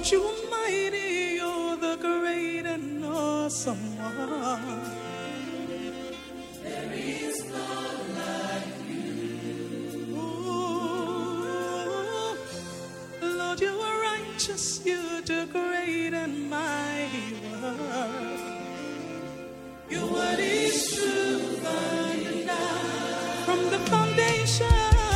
Lord, you are mighty, you're the great and awesome one. There is none like you. Ooh, Lord, you are righteous, you do great and mighty work. Your word is true, and from the foundation.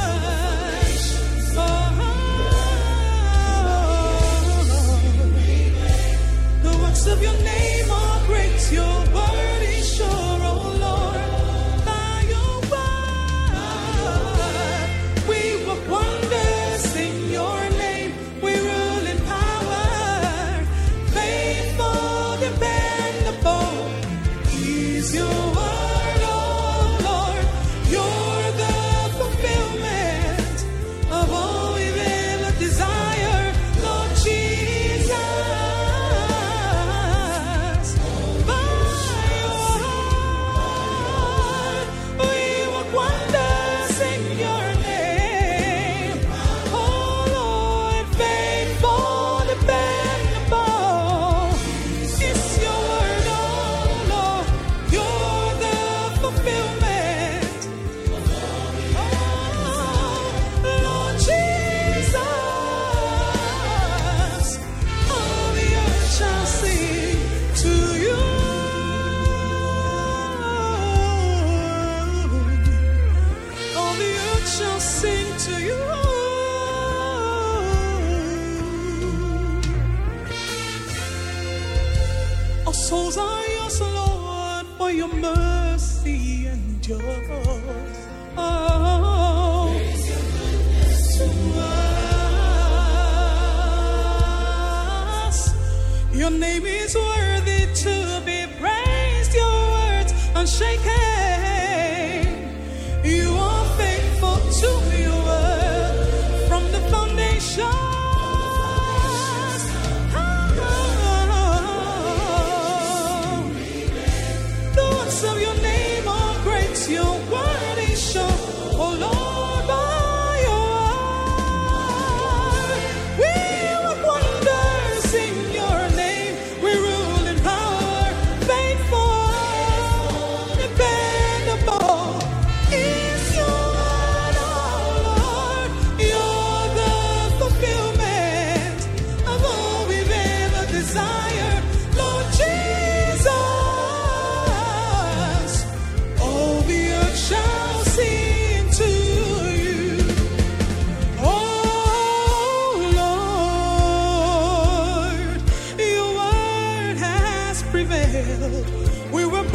Of your name are great, your word is sure, oh Lord. By your word, we work wonders in your name. We rule in power, faithful, dependable. Is your word, oh Lord. You're the fulfillment of all we've ever desired, Lord Jesus. Souls are yours, Lord, for your mercy endures. Oh, praise your goodness to us. Your name is worthy to be praised. Your words unshaken. You are faithful to your word from the foundation. Of your name are great, your word is sure, oh Lord, by your word, we work wonders in your name, we rule in power, faithful, dependable, is your word, oh Lord, you're the fulfillment of all we've ever desired, Lord Jesus. Shall sing to you, oh Lord, your word has prevailed. We were